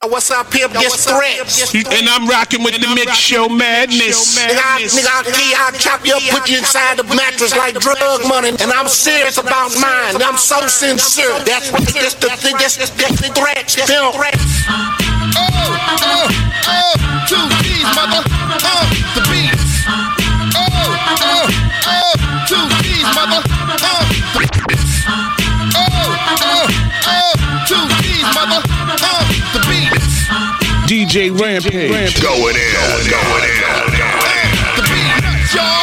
What's up, Pimp? This Threats. And I'm rocking with the Mix Show Madness. Nigga, I'll chop you up, put you inside the mattress like drug money. And I'm serious about mine. I'm so sincere. That's what this the Threats. Pimp. Two G's, mother. The beat. Two G's, mother. Two G's, mother. The beat. DJ Rampage. Going in. The beat nuts, y'all.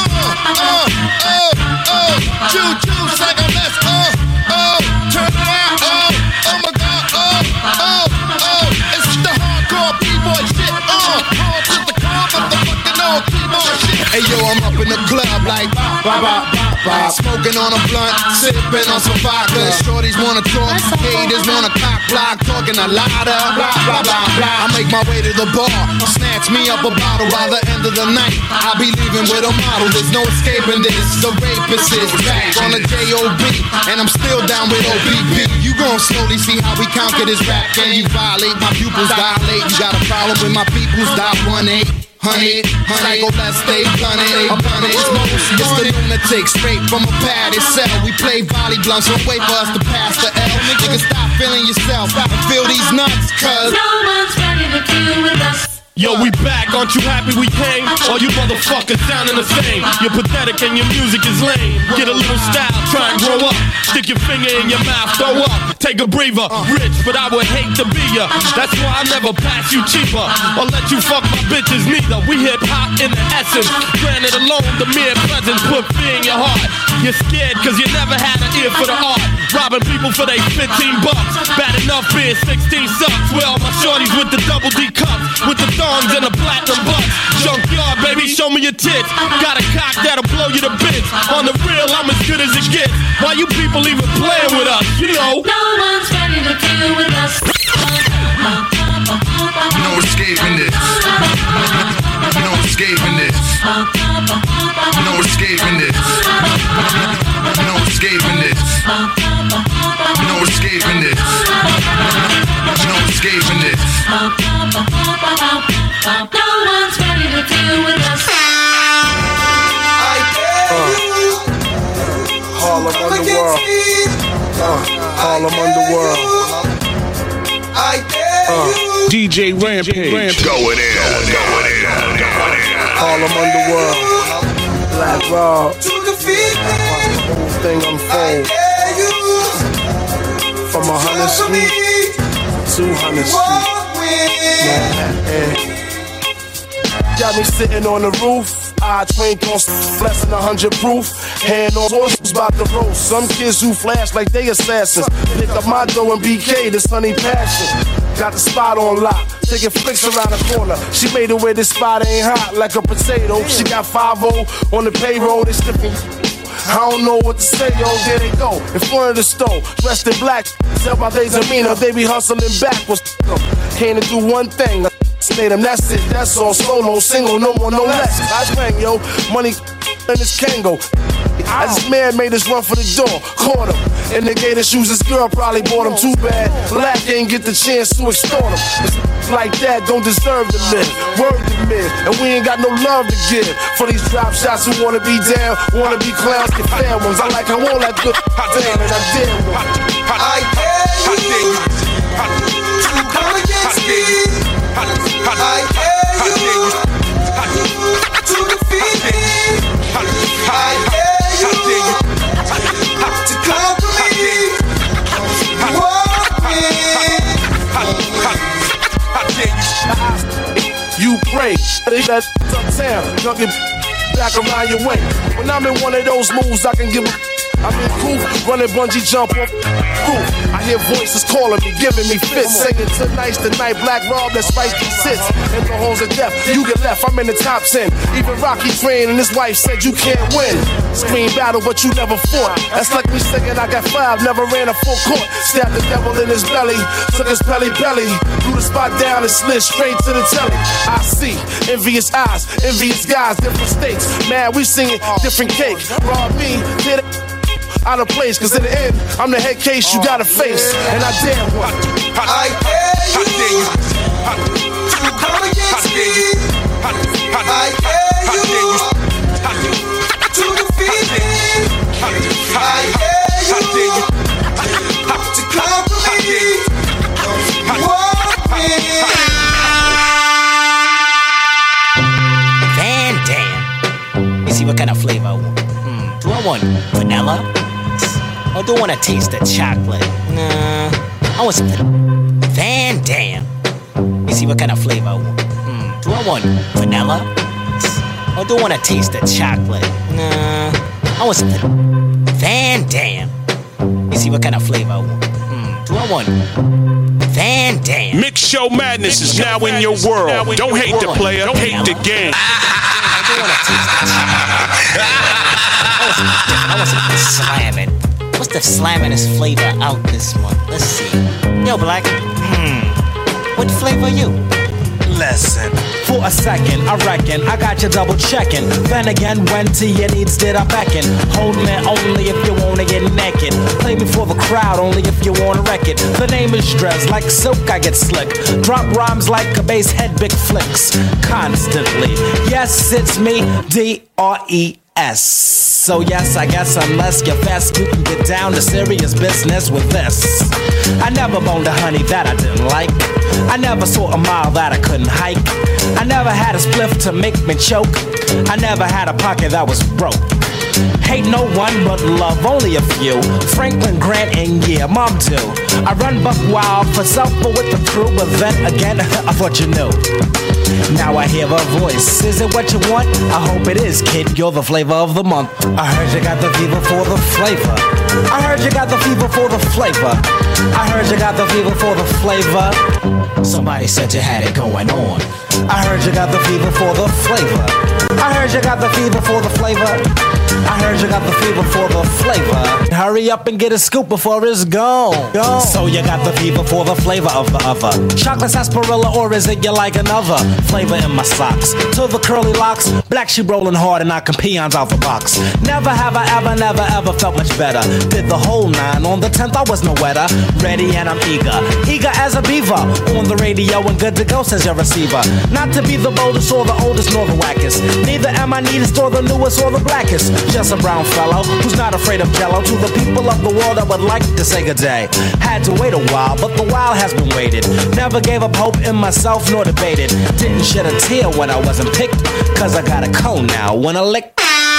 Choo-choo, second less. Turn around. Oh my God. It's the hardcore B-boy shit. Hard to the core, motherfucking old keyboard shit. Hey yo, I'm up in the club like smoking on a blunt, sipping on some vodka. Shorties wanna talk, haters wanna cock block, talking a lot of blah, blah, blah, blah. I make my way to the bar, snatch me up a bottle. By the end of the night, I'll be leaving with a model. There's no escaping this. The rapist is back on the J.O.B. and I'm still down with OBB. You gon' slowly see how we conquer this rap game. You violate, my pupils dilate. You got a problem with my peoples, dial 1-800. Psycho, let's stay punted. It's the lunatic, straight from a padded cell. We play volley blunts, don't wait for us to pass the L. Nigga, stop feeling yourself and feel these nuts, cuz no one's ready to deal with us. Yo, we back, aren't you happy we came? All you motherfuckers sounding the same. You're pathetic and your music is lame. Get a little style, try and grow up. Stick your finger in your mouth, throw up. Take a breather, rich, but I would hate to be ya. That's why I never pass you cheaper or let you fuck my bitches neither. We hip hop in the essence. Granted alone, the mere presence put fear in your heart. You're scared cause you never had an ear for the art. Robbing people for they $15. Bad enough being 16 sucks. Well, my shorties with the double D cups, with the thongs and the platinum butts. Junkyard, baby, show me your tits. Got a cock that'll blow you to bits. On the real, I'm as good as it gets. Why you people even playing with us? You know, no one's ready to deal with us. No escaping this. No escaping this. No escaping this. No escaping this. No escaping this. No escaping this. No one's ready to deal with us. Harlem Underworld. Harlem Underworld. DJ Rampage. Going in. Harlem Underworld. Black Rob. Whole thing unfold. From 100th Street to 200th Street. Got me sitting on the roof. I trained on blessing 100 proof. Hand on horses about to roast. Some kids who flash like they assassins. Pick up my dough and BK, this honey passion. Got the spot on lock, taking flicks around the corner. She made it where this spot ain't hot like a potato. She got 5-0 on the payroll, they stiffing. I don't know what to say, yo, there they go. In front of the stove, dressed in black. Tell by their demeanor, they be hustling backwards. Came to do one thing. Made them, that's it, that's all. Solo, single, no more, no less. I bang, yo, money in this Kango. This man made us run for the door, caught him. In the gator shoes, this girl probably bought him. Too bad, Black ain't get the chance to extort him. It's like that don't deserve to live, word to live. And we ain't got no love to give for these drop shots who wanna be down, wanna be clowns, get fair ones. I like how all that good damn, and I dare one. I dare you to come against me. I dare you to defeat me. I dare you to conquer me. You pray, they that uptown, don't get back around your way. When I'm in one of those moves, I can give a. I'm in cool, running bungee jump off roof. I hear voices calling me, giving me fits. Singing tonight's the night, Black Rob, that's spicy sits. In the halls of death, you get left, I'm in the top 10. Even Rocky trained and his wife said you can't win. Scream battle, but you never fought. That's like me singing I got 5, never ran a full court. Stabbed the devil in his belly, took his belly, threw the spot down and slid straight to the telly. I see envious eyes, envious guys, different states. Man, we singing different cake. Rob me, did it. Out of place, cause in the end, I'm the head case you gotta face. And I dare one. I dare you want vanilla? Or do I want a taste of chocolate? Nah, I want something Van Dam. You see what kind of flavor I want? Do I want vanilla? Or do I want a taste of chocolate? Nah, I want something Van Dam. You see what kind of flavor I want? Do I want Van Dam? Mix Show Madness is now in your world. Don't hate the player, hate the game. I do want a taste of chocolate. I want something slamming. What's the slamminest flavor out this month? Let's see. Yo, Black. What flavor are you? Listen, for a second, I reckon I got you double checking. Then again, when to your needs did I beckon? Hold me only if you wanna get naked. Play me for the crowd only if you wanna wreck it. The name is Drez, like silk I get slick. Drop rhymes like a bass head, big flicks. Constantly, yes, it's me, D-R-E-S. So yes, I guess unless you're fast, you can get down to serious business with this. I never boned a honey that I didn't like. I never saw a mile that I couldn't hike. I never had a spliff to make me choke. I never had a pocket that was broke. Hate no one but love only a few. Franklin Grant and yeah, Mom too. I run buck wild for self but with the crew. But then again, I thought you knew. Now I hear a voice. Is it what you want? I hope it is, kid. You're the flavor of the month. I heard you got the fever for the flavor. I heard you got the fever for the flavor. I heard you got the fever for the flavor. Somebody said you had it going on. I heard you got the fever for the flavor. I heard you got the fever for the flavor. I heard you got the fever for the flavor. Hurry up and get a scoop before it's gone. So you got the fever for the flavor of the other. Chocolate sarsaparilla, or is it you like another flavor in my socks? To the curly locks, black sheep rolling hard and knocking peons out the box. Never have I ever, never ever felt much better. Did the whole 9 on the 10th, I was no wetter. Ready and I'm eager as a beaver. On the radio and good to go, says your receiver. Not to be the boldest or the oldest nor the wackest. Neither am I neatest or the newest or the blackest. Just a brown fellow who's not afraid of jello. To the people of the world I would like to say good day. Had to wait a while, but the while has been waited. Never gave up hope in myself nor debated. Didn't shed a tear when I wasn't picked. Cause I got a cone now when I lick.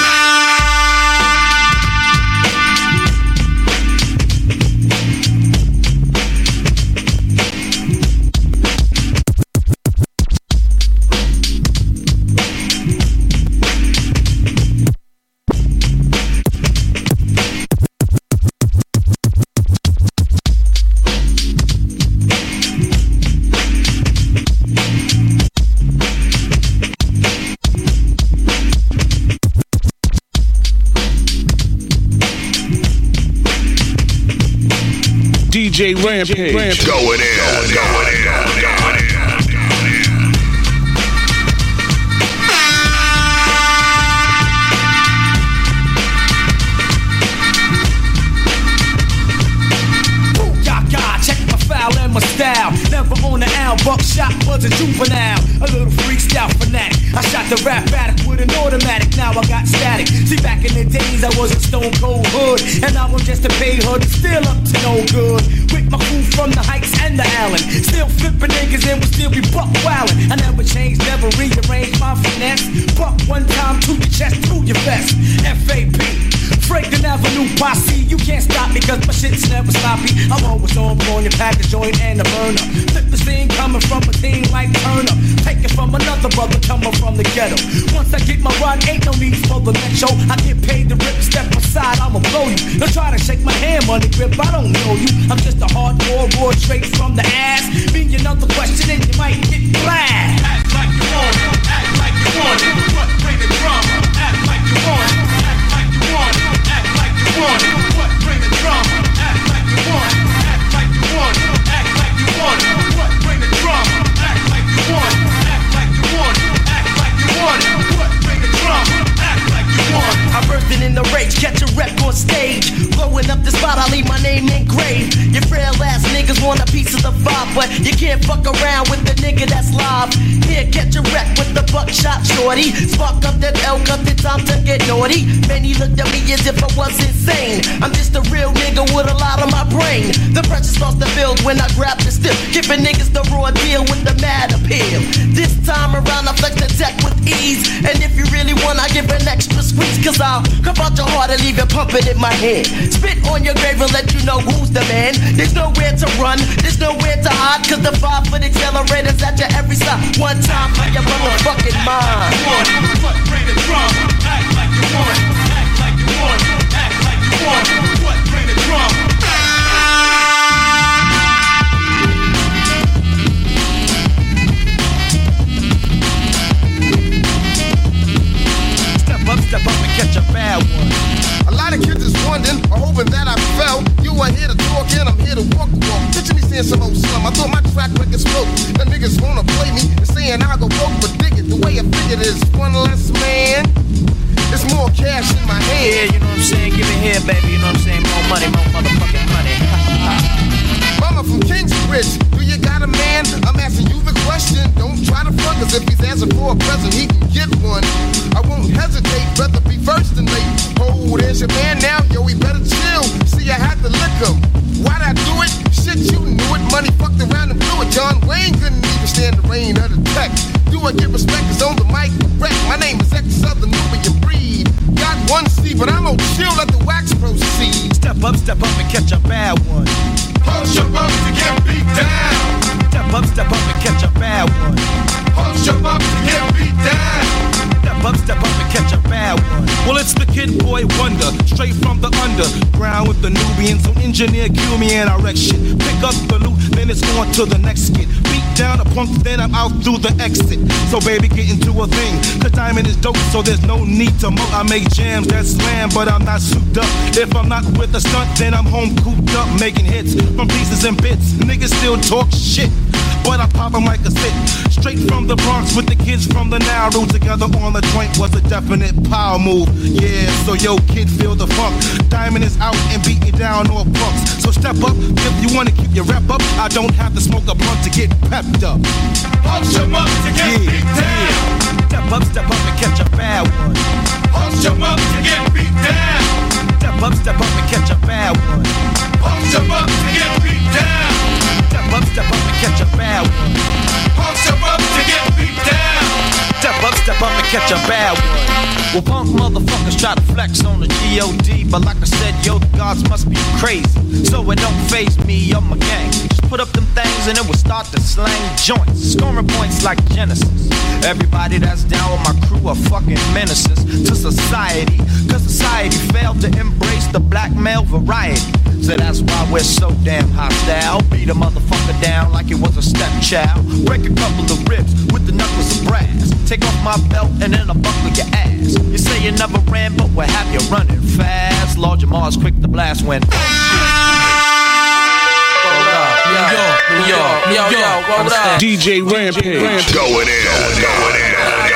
DJ Rampage. Going in. And my style, never on the owl. Buckshot was a juvenile, a little freestyle fanatic. I shot the rap addict with an automatic. Now I got static. See, back in the days I was a stone cold hood, and now I'm just a bay hood, still up to no good. With my crew from the Heights and the Allen, still flipping niggas and will still be buck wildin'. I never changed, never rearranged my finesse. Buck one time to your chest, to your vest. FAP. Franklin Avenue posse, you can't stop me cause my shit's never sloppy. I'm always on your pack a joint and a burner. Flip the scene coming from a team like Turner. Take it from another brother coming from the ghetto. Once I get my run, ain't no need for the metro. I get paid to rip, step aside, I'ma blow you. Don't try to shake my hand, money grip, I don't know you. I'm just a hardcore raw straight from the ass. Mean another question and you might get blasted. Act like you want it, act like you want it. What bring the drama? Act like you want it, act like you want it. Want it. What bring the drama? Act like you want it. Act like you want it. Act like you want it. What bring the drama? Act like you want it. Act like you want it. Act like you want it. What bring the drama? Act like you want it. I'm bursting in the rage, catch a rep on stage. Blowing up the spot, I leave my name engraved. Your frail ass niggas want a piece of the vibe, but you can't fuck around with the nigga that's live. Here, catch a wreck with the buckshot shorty. Spark up that L, cause it's time to get naughty. Many looked at me as if I was insane. I'm just a real nigga with a lot on my brain. The pressure starts to build when I grab the stick, giving niggas the raw deal with the mad appeal. This time around, I flex the deck with ease. And if you really want, I give an extra squeeze. Cause I'll cup out your heart and leave it pumping in my head. Spit on your grave and let you know who's the man. There's nowhere to run, there's nowhere to hide. Cause the 5-foot accelerators at your every side. One time for your motherfucking mind. Bring the drum, act like you want, act like you want, act like you want. What? Bring the drum. Step up and catch a bad one. A lot of kids is wondering or hoping that I fell. You are here to talk and I'm here to walk the walk. Picture me saying some old slum. I thought my track record spoke. The niggas wanna play me and saying I go broke, but dig it. The way I figured is one less man. It's more cash in my hand. Yeah, you know what I'm saying? Give it here, baby. You know what I'm saying? More money, more motherfucking money. Mama from Kingsbridge, do you got a man? I'm asking you the question. Don't try to front, cause if he's asking for a present, he can get one. I won't hesitate, rather be first than late. Oh, there's your man now, yo, he better chill. See, I had to lick him. Why'd I do it? Shit, you knew it. Money fucked around and blew it. John Wayne couldn't even stand the rain of the tech. Do I get respect? Cause on the mic, correct. My name is ex-Southern Nubian breed. Got one C, but I'm gonna chill, let the wax proceed. Step up and catch a bad one. Push your bump to get beat down. Step up and catch a bad one. Push your bump to get beat down. Step up and catch a bad one. Well, it's the Kid Boy Wonder, straight from the underground with the Nubians. So engineer, cue me and I wreck shit. Pick up the loot, then it's on to the next skit. Beat down a punk, then I'm out through the exit. So baby, get into a thing. Cause diamond is dope, so there's no need to moat. I make jams that slam, but I'm not souped up. If I'm not with a stunt, then I'm home cooped up, making hits from pieces and bits. Niggas still talk shit, but I pop 'em like a sit. Straight from the Bronx with the kids from the Nauru. Together on the joint was a definite power move. Yeah, so yo, kid, feel the funk. Diamond is out and beating down all punks. So step up if you wanna keep your rep up. I don't have to smoke a blunt to get pepped up. Punch 'em up to get beat down. Step up and catch a bad one. Punch 'em up to get beat down. Step up and catch a bad one. Punch 'em up to get beat down. Step up and catch a bad one. Punch 'em up to get beat down. Step up and catch a bad one. Well, punk motherfuckers try to flex on the G.O.D. But like I said, yo, the gods must be crazy. So it don't faze me or my gang. Just put up them things and it will start to slang joints. Scoring points like Genesis. Everybody that's down with my crew are fucking menaces to society. Cause society failed to embrace the black male variety. So that's why we're so damn hostile. Beat a motherfucker down like it was a stepchild. Break a couple of ribs with the knuckles of brass. Take off my belt and then I'll buckle your ass. You say you never ran, but we'll have you running fast. Lord Jamal's quick to blast when New York, what up? DJ Rampage. Going in.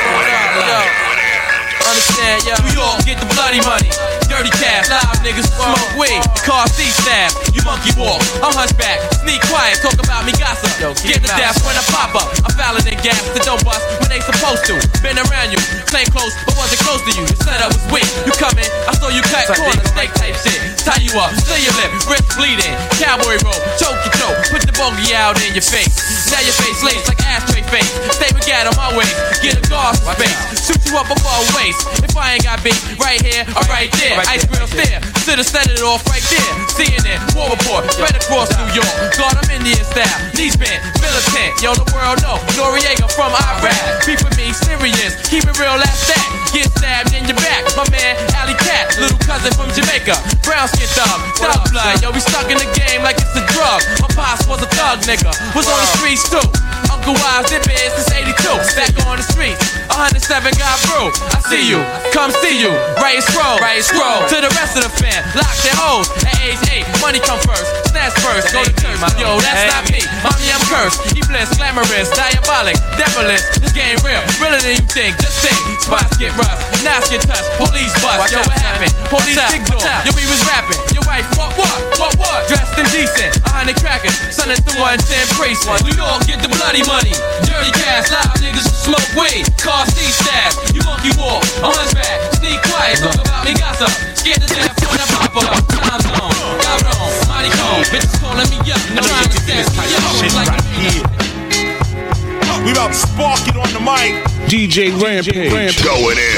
Understand, yo. New York, get the bloody money. Dirty cash, live niggas smoke weed. Car thief stab, you monkey walk. I'm hunchback, sneak quiet, talk about me gossip. Get the death when I pop up. I'm fouling in gas that don't bust when they supposed to. Been around you, claim close, but wasn't close to you. The setup was weak. You come in, I saw you cut corner, snake type shit. Tie you up, seal your lip, wrist bleeding. Cowboy roll, choke your throat, put the bogey out in your face. Now your face laced like ashtray face. Stay with gat on my waist, get a guard for space. Shoot you up above waist. If I ain't got beat, right here or right there. Ice grill stare, should've set it off right there. CNN, war report, spread across New York. God, I'm Indian style, knees bent, militant. Yo, the world know, Noriega from Iraq. Keep with me, serious, keep it real, that's that. Get stabbed in your back, my man, Alley Cat, little cousin from Jamaica. Brown skin thug blood. Yo, we stuck in the game like it's a drug. My pops was a thug, nigga, was on the streets too. Uncle Wise, it been since 82. Back on the streets, 107 got brew. I see you, come see you. Right scroll to the rest of the fam. Lock their hoes at age 8. Money come first, snatch first, go to church. Yo, that's not me. Mommy, I'm cursed. Evil, glamorous, diabolic, devilish. This game real, realer than you think. Just think, spots get rough, knives get touched, police bust. Yo, what happened? Police big door. Yo, we was rapping. Your wife, what? Dressed indecent, 100 crackers, son of the 110 precinct. New York, get the bloody money. Dirty cash, live niggas smoke weed. Car C stab, you monkey walk, on his back, sneak quiet, talk about me gossip. Scared to death when I pop up. Time zone, got on, mighty cone. Bitches calling me up, I'm trying to stand me up like right here. We up, spark it on the mic. DJ Rampage. Going in.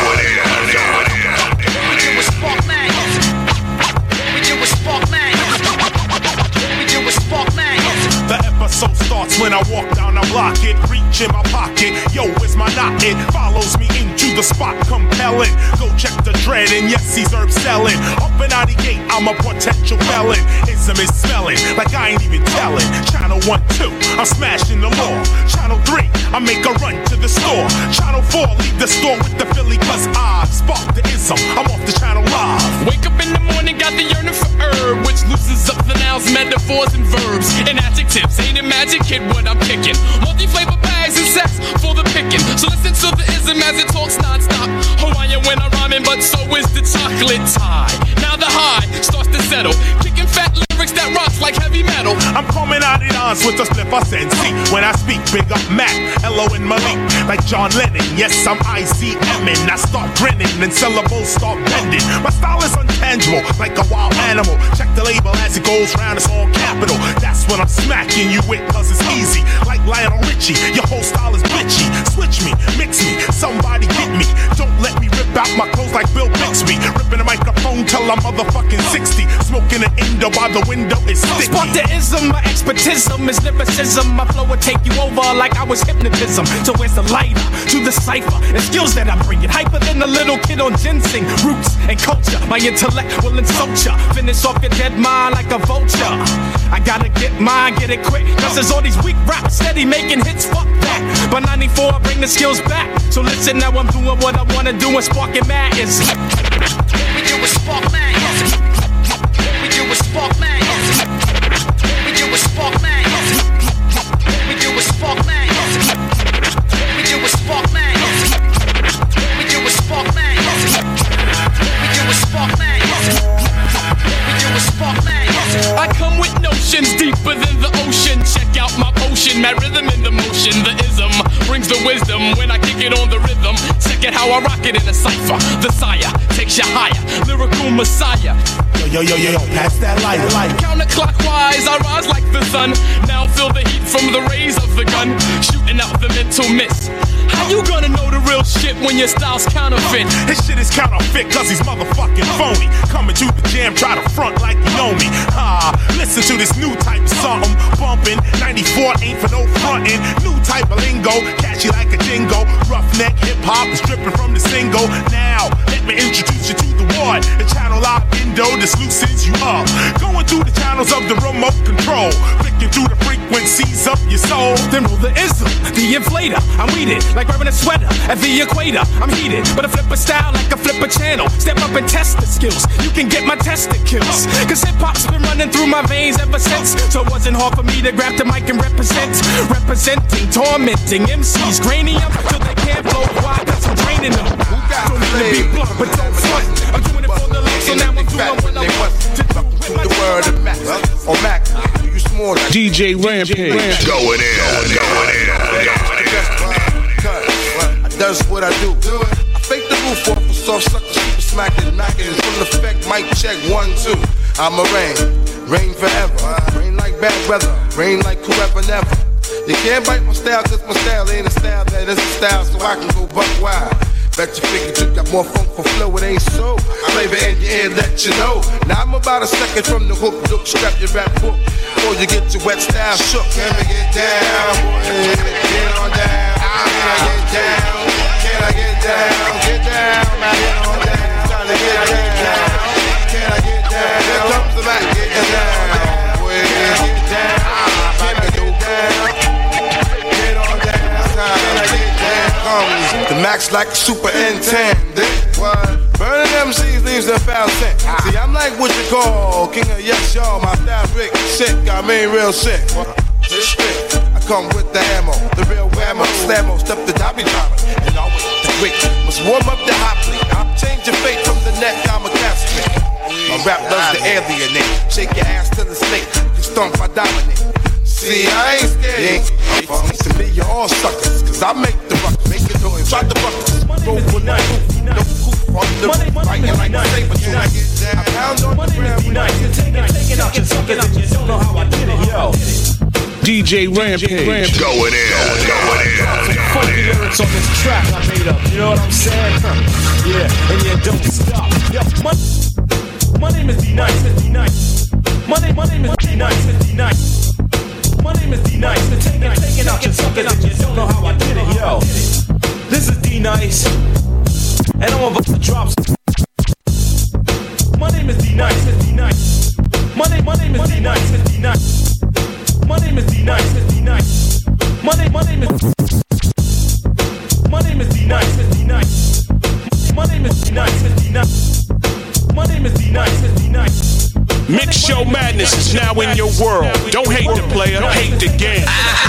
The episode starts when I walk down the block, it reach in my pocket. Yo, where's my knot? It follows me into the spot, compelling. Go check the dread, and yes, he's herb selling. Up and out the gate, I'm a potential felon. Ism is smelling like I ain't even telling. Channel 1, 2, I'm smashing the law. Channel 3, I make a run to the store. Channel 4, leave the store with the Philly, cause I spark the ism. I'm off the channel live. Wake up in the morning, got the yearning for herb, which loosens up the nouns, metaphors, and verbs. And adjectives, ain't it magic, kid, what I'm kicking? Multi-flavor bags and sacks for the picking. So listen to the ism as it talks non-stop. Hawaiian when I'm rhyming, but so is the chocolate tie. Now the high starts to settle, kicking fat lyrics that rocks like heavy metal. I'm coming out in dance with a split I sense. When I speak, big up Mac, Elo and Malik, like John Lennon. Yes, I'm ICMing. I start grinning and syllables start bending. My style is untangible, like a wild animal. Check the label as it goes round, it's all capital. That's when I'm smacking you with, cause it's easy. Like Lionel Richie, your whole style is bitchy. Switch me, mix me, somebody get me. Don't let me rip out my clothes like Bill Bixby. Ripping the microphone till I'm motherfucking 60. Smoking an Indo by the window is sticky. Spark the ism, my expertism is lyricism. My flow will take you over like I was hypnotism. So where's the lighter to the cipher and skills that I bring it? Hyper than a little kid on ginseng, roots and culture. My intellect will insult ya. Finish off your dead mind like a vulture. I gotta get mine, get it quick, cause there's all these weak raps steady making hits, fuck that. But 94, I bring the skills back. So listen, now I'm doing what I wanna do and sparking mad is. We do is spark mad. We do is spark mad. We do is spark mad. We do is spark mad. We do is spark mad. We do is spark mad. We do is spark mad. We do is spark mad. I come with notions deeper than the ocean. Check out my potion, mad rhythm in the motion. The ism brings the wisdom when I kick it on the rhythm. Check it how I rock it in a cipher. The sire takes you higher, lyrical messiah. Yo, pass that light. Counterclockwise, I rise like the sun. Now feel the heat from the rays of the gun, shooting out the mental mist. How you gonna know the real shit when your style's counterfeit? His shit is counterfeit cause he's motherfucking phony. Coming to the jam, try to front like you know me. Listen to this new type of something. Bumping, 94 ain't for no frontin'. New type of lingo, catchy like a jingo. Roughneck hip-hop is dripping from the single. Now, let me introduce you to the one. The channel live Indo, this loosens you up. Going through the channels of the remote control. Flicking through the frequencies of your soul. Then roll the ism, the inflator. I'm weeded like wearing a sweater at the equator. I'm heated, but a flipper style like a flipper channel. Step up and test the skills. You can get my testicles. Cause hip-hop's been running through my veins ever since. So it wasn't hard for me to grab the mic and represent. Representing, tormenting MCs. Cranium till they can't blow. Why? Cause I'm draining them. Don't need to be blunt, but don't front. I'm doing it for the love, so now I'm doing what I want to do with the word of Mac, or Mac, you small DJ Rampage. Going in. That's what I do. I fake the roof off for soft suckers, super smacking, knocking, full effect, mic check, 1, 2. I'ma rain forever, rain like bad weather, rain like whoever never. You can't bite my style, cause my style ain't a style, that is a style, so I can go buck wild. Bet you figure you got more funk for flow, it ain't so. Flavor in your ear, let you know. Now I'm about a second from the hook, look, strap your rap book. Before you get your wet style shook. Can I get down, boy? Get on down. Can I get down? Can I get down? Get down, man, get on down. Trying to get down. Can I get down? Here comes the Mac, get down. Boy, get down. Can I get down? Get on down. Can I get down? The Mac's like a super intendant. Burning MCs leaves them foul scent. See, I'm like what you call king of yes, y'all. My style big, sick, I mean real sick. I come with the ammo, the real whammo, slammo, step the dobby drama, and always the quick. Must warm up the hot plate. I'm changing fate from the neck, I'm a casket. My rap loves the alienate. Shake your ass to the snake, you stomp, I dominate. See, I ain't scared. To me, you're all suckers, cause I make the ruckus, make it noise, try the buckets. Roll for no coop on the fighting like a saber tooth. I pound on the ground, taking out your suckers, and you don't know how I did it, yo. DJ Rampage. Going in. Funky lyrics on this track I made up, you know what I'm saying? Yeah, and yeah, don't stop. Yo, my name is D-Nice. My name is D-Nice. My name is D-Nice. Taking out your suckers and you don't know how I did it. Yo, this is D-Nice, and I'm about to drop. My name is D-Nice. My name is D-Nice. My name is D-Nice. My name is D-Nice. My name is D-Nice. My name is D-Nice. Mix Show Madness is now in your world. Don't hate the player, hate the game.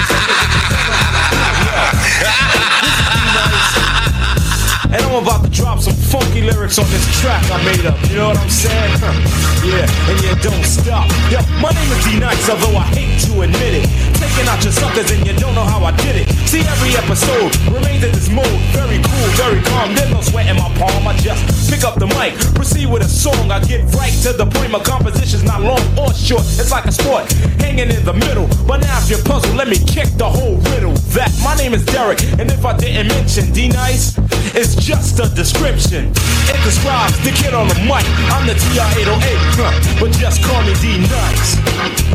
And I'm about to drop some funky lyrics on this track I made up, you know what I'm saying? Yeah, and yeah, don't stop. Yo, my name is D-Nice, although I hate to admit it. Taking out your suckers and you don't know how I did it. See, every episode remains in this mode. Very cool, very calm, there's no sweat in my palm. I just pick up the mic, proceed with a song. I get right to the point, my composition's not long or short. It's like a sport, hanging in the middle. But now if you're puzzled, let me kick the whole riddle. That my name is Derek, and if I didn't mention D-Nice, it's just a description. It describes the kid on the mic. I'm the TR-808, but just call me D-Nice.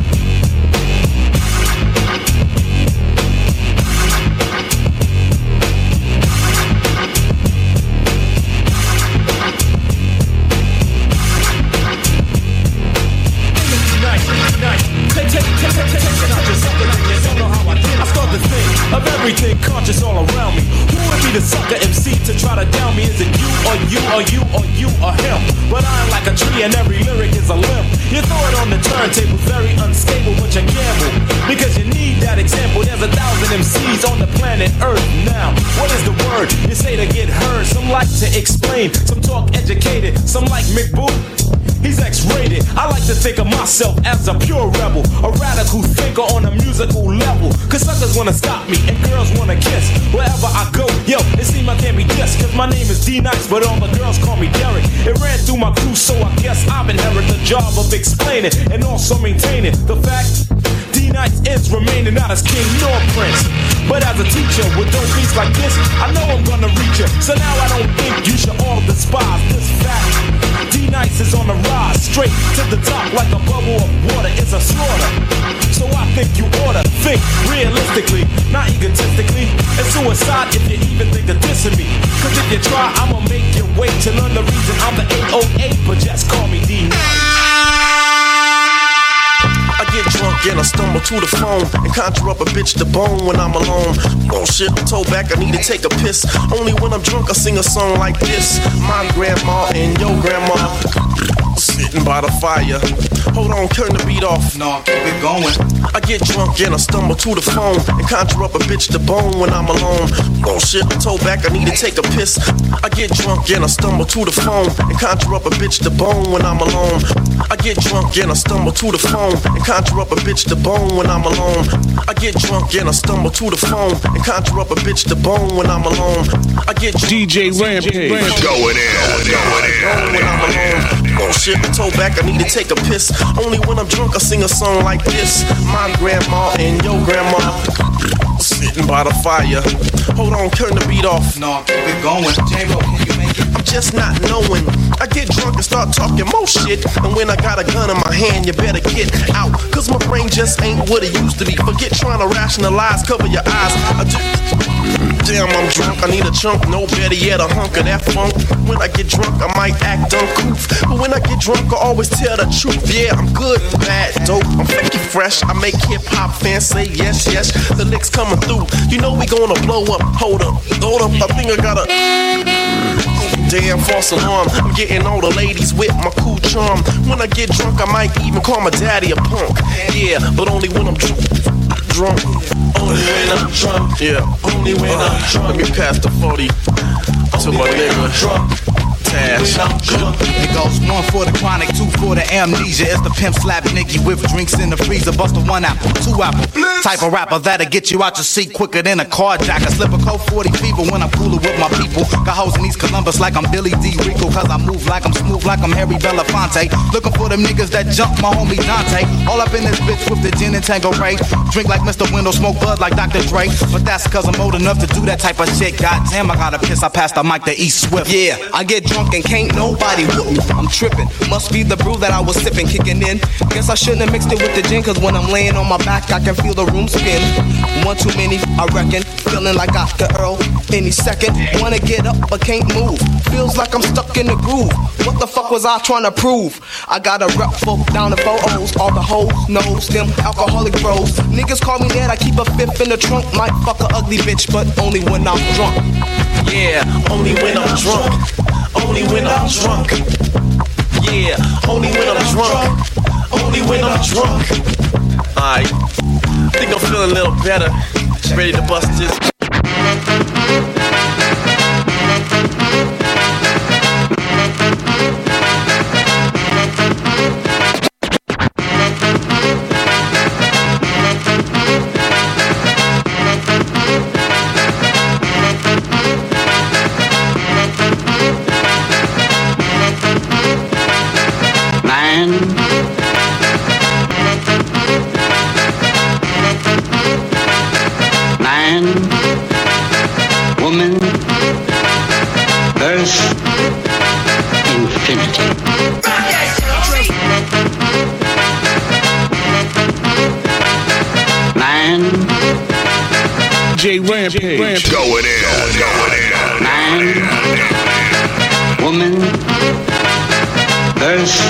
I start to think of everything conscious all around me. Who would be the sucker MC to try to down me? Is it you or you or you or you or him? But I'm like a tree and every lyric is a limb. You throw it on the turntable, very unstable, but you gamble because you need that example. There's 1,000 MCs on the planet Earth now. What is the word you say to get heard? Some like to explain, some talk educated, some like McBoo. He's X-rated. I like to think of myself as a pure rebel, a radical thinker on a musical level. Cause suckers wanna stop me and girls wanna kiss wherever I go. Yo, it seems I can't be dissed, cause my name is D-Nice, but all the girls call me Derek. It ran through my crew, so I guess I've inherited the job of explaining and also maintaining the fact D-Nice is remaining not as king nor prince, but as a teacher with dope beats like this, I know I'm gonna reach you. So now I don't think you should all despise this fact. D-Nice is on the rise, straight to the top like a bubble of water. It's a slaughter. So I think you oughta think realistically, not egotistically. It's suicide if you even think of dissing me. Cause if you try, I'ma make you wait to learn the reason I'm the 808, but just call me D-Nice. I get drunk and I stumble to the phone and conjure up a bitch to bone when I'm alone. Oh shit, I'm told back I need to take a piss. Only when I'm drunk I sing a song like this. My grandma and your grandma sitting by the fire. Hold on, turn the beat off. No, keep it going. I get drunk and I stumble to the phone and conjure up a bitch to bone when I'm alone. Oh shit, I'm told back I need to take a piss. I get drunk and I stumble to the phone and conjure up a bitch to bone when I'm alone. I get drunk and I stumble to the phone and conjure up a bitch to bone when I'm alone. I get drunk and I stumble to the phone and conjure up a bitch to bone when I'm alone. I get DJ Rampage. Going in. When I'm alone. Oh shit, I'm told back I need to take a piss. Only when I'm drunk I sing a song like this. My grandma and your grandma sitting by the fire. Hold on, turn the beat off. No, keep it going. J-Bo, can you make it? I'm just not knowing. I get drunk and start talking more shit. And when I got a gun in my hand, you better get out. Cause my brain just ain't what it used to be. Forget trying to rationalize, cover your eyes. Damn, I'm drunk, I need a chunk. No better yet, a hunk of that funk. When I get drunk, I might act uncouth. But when I get drunk, I always tell the truth. Yeah, I'm good, bad, dope, I'm funky fresh. I make hip-hop fans say yes, yes. The licks coming through, you know we gonna blow up. Hold up, I think I got a damn false alarm. I'm getting all the ladies with my cool charm. When I get drunk, I might even call my daddy a punk. Yeah, but only when I'm drunk. Only when I'm drunk. Yeah, only when I'm drunk. Let me pass the 40 to my nigga. task. It goes 1 for the chronic, 2 for the amnesia. It's the pimp slap Nicky with drinks in the freezer. Bust a 1 apple, 2 apple. Type of rapper that'll get you out your seat quicker than a carjacker. Slip a cold 40 fever when I'm cooler with my people. Got hoes in East Columbus like I'm Billy D. Rico. Cause I move like I'm smooth like I'm Harry Belafonte. Looking for them niggas that jump my homie Dante. All up in this bitch with the gin and Tango Ray. Drink like Mr. Window, smoke bud like Dr. Dre. But that's cause I'm old enough to do that type of shit. Goddamn, I gotta piss, I passed the mic to E Swift. Yeah, I get drunk and can't nobody whoop me. I'm tripping, must be the brew that I was sipping, kicking in. Guess I shouldn't have mixed it with the gin, cause when I'm laying on my back, I can feel the room spin. One too many, I reckon. Feeling like Oscar Earl any second. Wanna get up but can't move. Feels like I'm stuck in the groove. What the fuck was I trying to prove? I got a rep for down the 4 O's. All the hoes knows them alcoholic bros. Niggas call me that, I keep a 5th in the trunk. Might fuck a ugly bitch, but only when I'm drunk. Yeah, only when I'm drunk. Only when I'm drunk. Yeah, only when I'm drunk. Only when I'm drunk. Alright, think I'm feeling a little better. Ready to bust this. Man, woman, earth, infinity. Man, J Rampage. Going in. Man, woman, earth,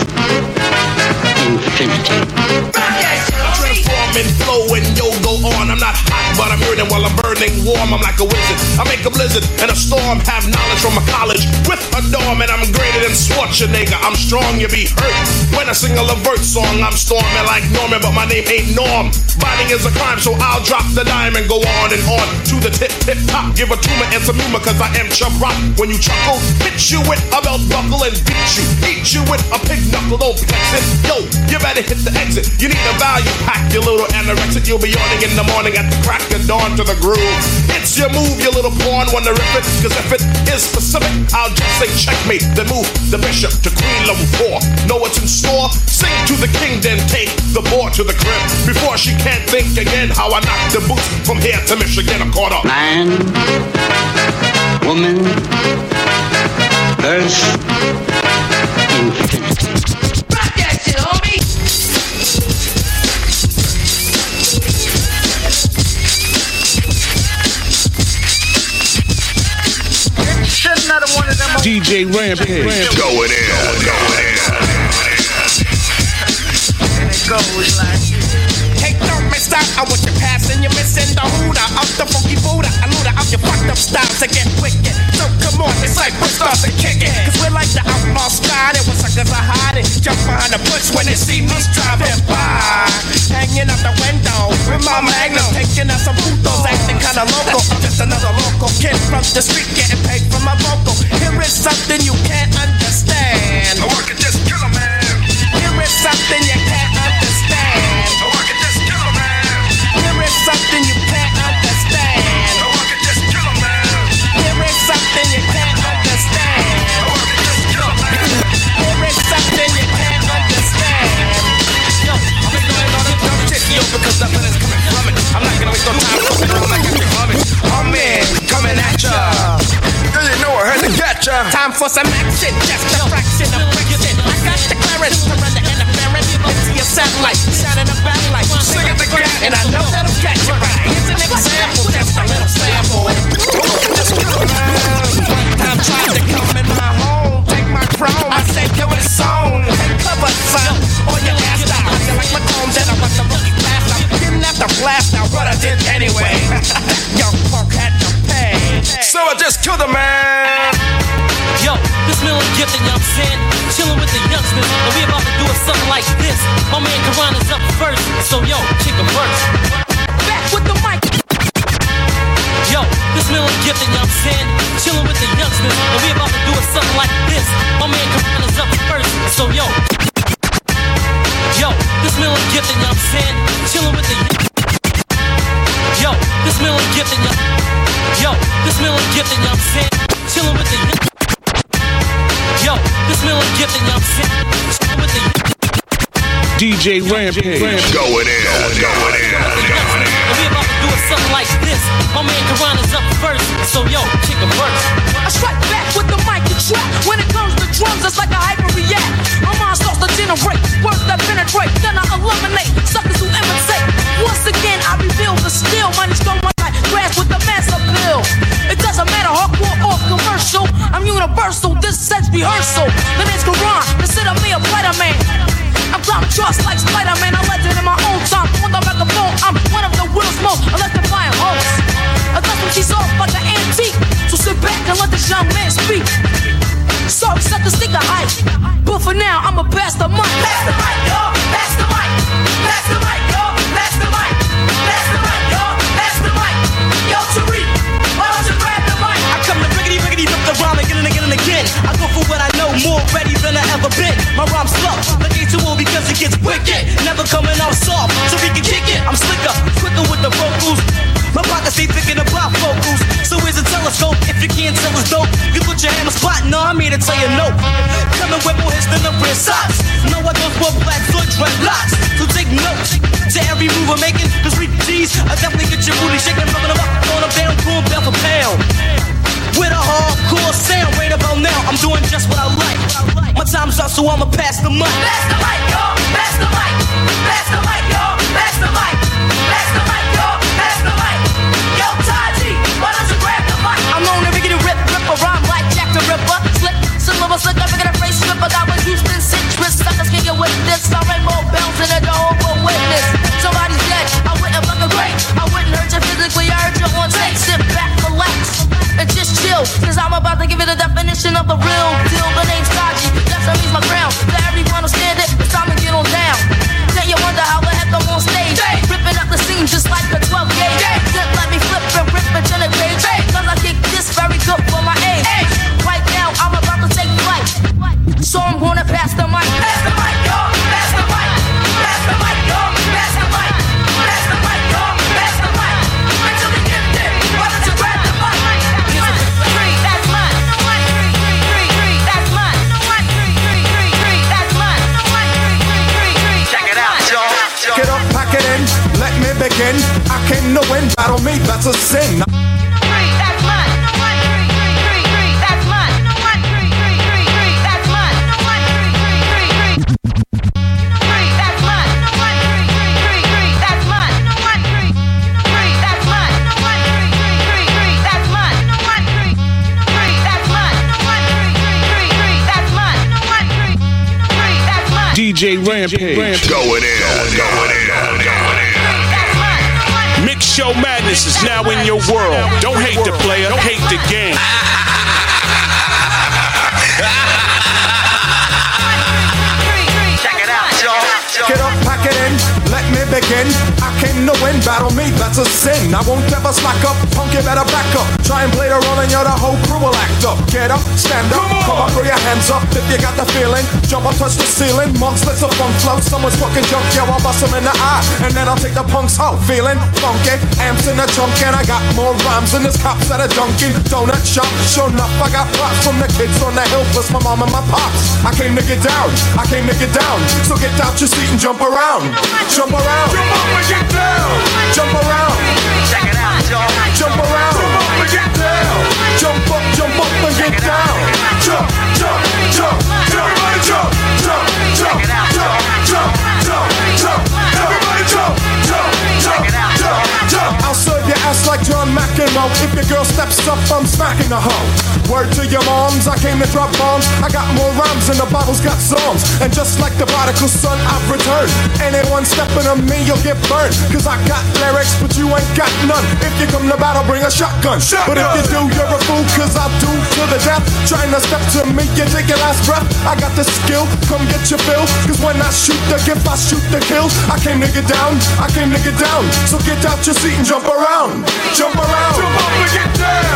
infinity. Transforming, flowing, yo, go on. I'm not hot, but I'm burning while I'm burning warm. I'm like a wizard. I make a blizzard and a storm. Have knowledge from a college with a dorm, and I'm greater than Schwarzenegger. I'm strong, you be hurt. When I sing a Levert song, I'm storming like Norman, but my name ain't Norm. Biting is a crime, so I'll drop the dime and go on to the tip top. Give a tumor and some humor, cause I am chub rock. When you chuckle, hit you with a belt buckle and beat you. Eat you with a pig knuckle, don't flex it. Yo, you better hit the exit. You need a value pack, you little anorexic. You'll be yawning in the morning at the crack of dawn to the groove. It's your move, you little pawn, wanna rip it. Cause if it is specific, I'll just say checkmate. Then move the bishop to queen level 4. Know what's in store? Sing to the king, then take the board to the crib. Before she can't think again how I knock the boots from here to Michigan. I'm caught up. Man, woman, earth, infinity. Rock that shit, homie. Another one of them DJ Rampage. Going in. And it goes like Hey, don't miss out. I want you passing, you're missing the hooter of the funky Buddha. I looter of your fucked up styles to get wicked. So come on, it's like push starts to kick it. Cause we're like the outlaw sky. There was suckers are hiding. Jump behind the bush when they see me driving by. Hanging out the window with my magnum. Taking out some putos, acting kinda local. I'm just another local kid from the street getting paid for my vocal. Here is something you can't understand. I work at this killer man. Here is something you can't understand. I work at this killer man. Here is something you can't understand. I work at this killer man. Here is something you can't understand. I work at this killer man. Here is something you can't understand. Yo, I'm ignoring all the dumb shit, yo, because that's where it's coming from it. I'm not gonna waste no time talking like you're coming. I'm in, coming at ya. You know I heard to get ya. Time for some action, just a fraction of friction. I got the clearance to run the interference into your satellite, shining a backlight. Sing it again, and I know that'll catch you right. Here's an example, just a little sample. One time tried to come in my home, take my chrome. I said, yo, it's on. Take cover, son, or your ass out. You like my comb, then I want the rookie blast out. Didn't have to blast out, but I did anyway. Young punk had to pay. So I just killed a man. Yo, this Millie Gifted, you know what I'm saying? Chillin' with the youngsters, and we about to do something like this. My man Karan is up first, so yo, kick him first. Back with the mic. Yo, this Millie Gifted, you know what I'm saying? Chillin' with the youngsters, and we about to do something like this. My man Karanas up first, so yo, this Millie Gifted, you know what I'm saying? Chillin' with the this Millie Gifted, this Millie Gifted, you know what I'm saying? Chillin' with the this Millie Gifted, you know what I'm saying? Chillin' with the DJ Rampage. Going in. And we about to do something like this. My man Karanas up first, so yo, kick a verse. I strike back with the mic and track. When it comes to drums, it's like a hyper-react. My mind starts to generate words that penetrate. Then I eliminate suckers who imitate. Once again, I reveal the steel. Money's going like grass with the mass appeal. It doesn't matter, hardcore or commercial. I'm universal, this set's rehearsal. The name's Karan, consider me a fighter man. I'm climbing trust like Spider-Man. I legend in my own time. On the microphone, I'm one of the world's most electrifying hosts. I thought when she's off like an antique. So sit back and let this young man speak. Sorry, set the stick of hype. But for now, I'ma pass the mic. Pass the mic, y'all. Pass the mic. Pass the mic, y'all. Pass the mic. Pass the mic, y'all. Pass the mic. Yo, Tariq, why don't you grab the mic? I come to riggedy, rip the rhyme again and again and again. I go for what I know, more ready than I ever been. My rhyme's slow, like A2O because it gets wicked. Never coming out soft, so we can kick it. I'm slicker, quicker with the vocals. My pockets ain't thinking about vocals. So here's a telescope, if you can't tell us dope. You put your hand on spot, no, I'm here to tell you no. Coming with more hits than the red socks. No, I don't wear black foot dreadlocks. So take notes to every move I'm making. Cause Ricky G's, I definitely get your booty shaking. Rubbing them up, throwing them down, cool pound for pound. With a hardcore sound, right about now, I'm doing just what I like. My time's up, so I'ma pass the mic. Pass the mic, y'all. Pass the mic. Pass the mic, y'all. Pass the mic. Pass the mic, y'all. Pass the mic. Yo, Taji, why don't you grab the mic? I'm known to riggedy rip a rhyme like Jack the Ripper. Slip, silver, slick, I'm making a face slipper. Got with Houston citrus, suckers can get with this. I rainbow bouncing at the Jehovah's Witness. Somebody's dead, I wouldn't fucking break. I wouldn't hurt you physically, I hurt you on tape. Sit back, relax, and just chill. Cause I'm about to give you the definition of the real deal. The name's Taji, that's what means my ground. To everyone who stand it, it's time to get on down. Then you wonder how the heck I'm on stage. Ripping up the scene just like a 12 gauge. Just let me flip and rip and turn the page. Cause I kick this very good for my age. Right now, I'm about to take flight. So I'm gonna pass the mic. Pass the mic, y'all. Pass the mic. Pass the mic, y'all. Pass the mic. Pass the mic, y'all. Pass the mic. Until we get there, why don't you grab the mic? That's mine. That's mine. That's mine. Check it out, y'all. Get up, pack it in, let me begin. I came to win, battle me, that's a sin. DJ Rampage. Going in. Mix Show Madness is now in your world. Don't hate the player, hate the game. Check it out, y'all. Get up, pack it in, let me begin. I came to win, battle me, that's a sin. I won't ever slack up, punk, you better back up. Try and play the role and you're the whole crew will act up. Get up, stand up, come on, throw your hands up. If you got the feeling, jump up, touch the ceiling. Monks, let's a funk flow, someone's fucking junk, yo, I'll bust them in the eye. And then I'll take the punks out, feeling funky. Amps in the trunk and I got more rhymes than this cops at a Dunkin' Donut shop. Sure enough, I got props from the kids on the hill, plus my mom and my pops. I came to get down, I came to get down. So get out your seat and jump around. Jump around, jump up and get down. Jump around, check it out, y'all. Jump around, jump up and get down. Jump up and get down. Jump, jump, jump, everybody jump, jump, jump, jump, jump, jump, jump, everybody jump, jump, jump, jump, jump. I'll serve your ass like John McEnroe. If your girl steps up, I'm smacking the hoe. Word to your moms, I came to drop bombs. I got more rhymes and the bottle's got songs. And just like the prodigal son, I've returned. Anyone stepping on me, you'll get burned. Cause I got lyrics, but you ain't got none. If you come to battle, bring a shotgun. But if you do, you're a fool, cause I'll do to the death. Trying to step to me, you take your last breath. I got the skill, come get your fill. Cause when I shoot the gift, I shoot the kill. I came to get down, I came to get down. So get out your seat and jump around. Jump around, jump up and get down.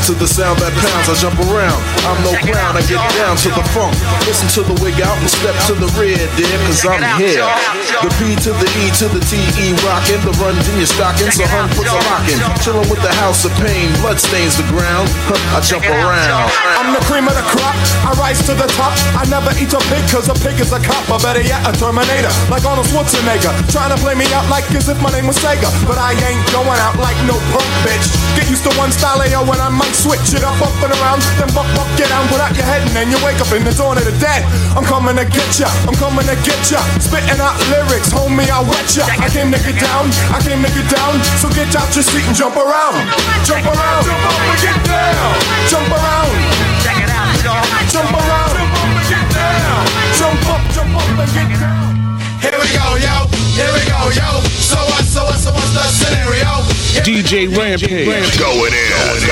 To the sound that pounds, I jump around. I'm no clown, I get down to the funk. Listen to the wig out and step to the rear, dear, cause I'm here. The P to the E to the T-E rockin'. The run in your stocking, so hun puts a lock in. Chillin' with the house of pain, blood stains the ground. I jump around. I'm the cream of the crop, I rise to the top. I never eat a pig cause a pig is a cop. Or better yet, a Terminator, like Arnold Schwarzenegger. Trying to play me out like as if my name was Sega. But I ain't going out like no punk bitch. Get used to one style AO when I might switch it up and around. Then buck, get down, put out your head and then you wake up in the dawn of the dead. I'm coming to get ya, I'm coming to get ya. Spitting out lyrics, homie, I'll wet ya. I came to get down, I came to get down. So get out your seat and jump around. Jump around, jump up and get down. Jump around. Check it out, y'all. Jump around, jump up and get down. Jump up and get down. Here we go, yo. Here we go, yo. So what's the scenario? DJ Rampage. Going in.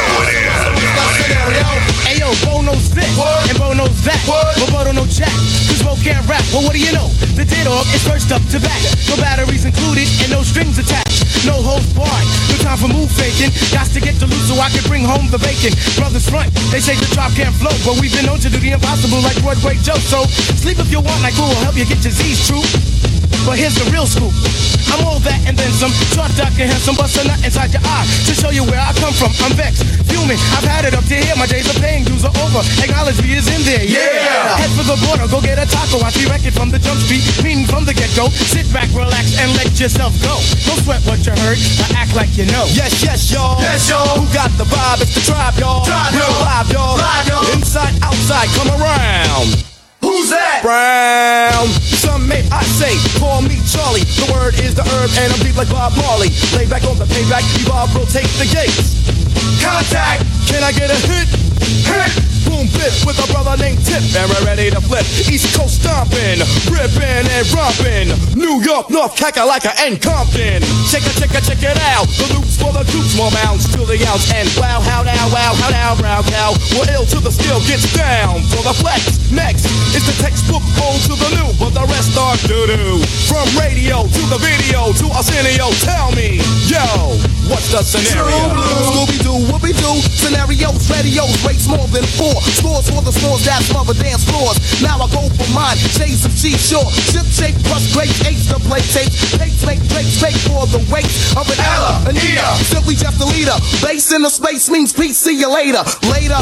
Hey yo, Bo knows this, and Bo knows that, but Bo don't know jack, cause Bo can't rap. Well, what do you know? The D-Dog is first up to back. No batteries included and no strings attached. No holds barred, no time for move faking. Got to get to loose so I can bring home the bacon. Brothers front, they say the drop can't flow, but we've been known to do the impossible like Broadway Joe. So sleep if you want, like who will help you get your Z's true. But here's the real scoop. I'm all that and then some. Short, dark, and handsome, bust a nut inside your eye to show you where I come from. I'm vexed, fuming. I've had it up to here. My days of paying dues are over. Acknowledge me is in there. Yeah. Head for the border, go get a taco. I see record from the jump street, meaning from the get-go. Sit back, relax, and let yourself go. Don't sweat what you heard. I act like you know. Yes, y'all. Yes, y'all. Who got the vibe? It's the tribe, y'all. Real live, y'all. Inside, outside, come around. Who's that? Brown. Some may I say, call me Charlie. The word is the herb and I'm deep like Bob Marley. Lay back on the payback, you all rotate the gates. Contact. Can I get a hit? Hit. Boom, bip with a brother named Tip. And we're ready to flip. East Coast stomping, ripping and romping. New York, North, Kakalaka and Compton. Check it out. The loops for the troops, more mounds to the ounce. And wow, how now, brown cow. We're ill till the skill gets down for the flex. Next is the textbook old to the new, but the rest are doo-doo. From radio to the video to Arsenio, tell me, yo, what's the scenario? Scooby-Doo, whoopie-doo, scenarios, radios, rates more than 4. Scores for the scores, that's mother dance floors. Now I go for mine, shades of cheese shore. Ship shape plus great eights to play tapes. Tapes make drapes fake for the weight of an Ella, an Eda. Simply just the leader. Base in the space means peace, see you later. Later,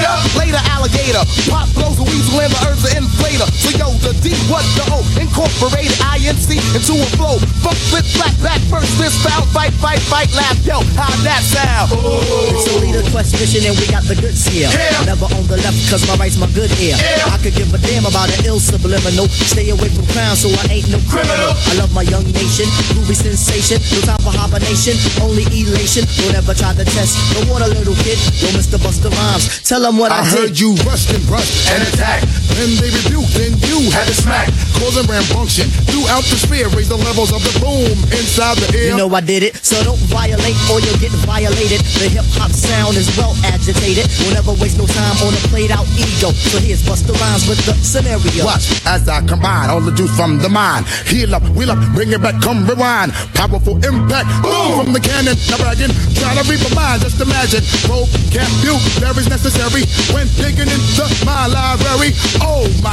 alligator. Pop blows a weasel and the earth's an inflator. So yo, the D, what the O? Incorporated INC into a flow. Funk, flip, flat, back, first, fist, foul, fight, laugh. Yo, how'd that sound? It's a leader quest mission and we got the goods here. Never on the left cause my right's my good ear. I could give a damn about an ill subliminal. Stay away from crowd so I ain't no criminal. I love my young nation, groovy sensation. No time for hibernation, only elation. Don't ever try to test. Don't want a little kid, yo Mr. Busta Rhymes. Tell them what I did. I heard you rushed and brushed and attacked. Then they rebuked, then you had to smack. Causing rambunction throughout the sphere. Raise the levels of the boom inside the air. You know I did it, so don't violate or you'll get violated. The hip-hop sound is well agitated. We'll never waste no time on a played out ego. So here's Busta Rhymes with the scenario. Watch as I combine all the juice from the mind. Heal up, wheel up, bring it back, come rewind. Powerful impact, boom from the cannon. Not bragging, trying to reap a mind, just imagine. Vocabulary is necessary when digging into my library. Oh my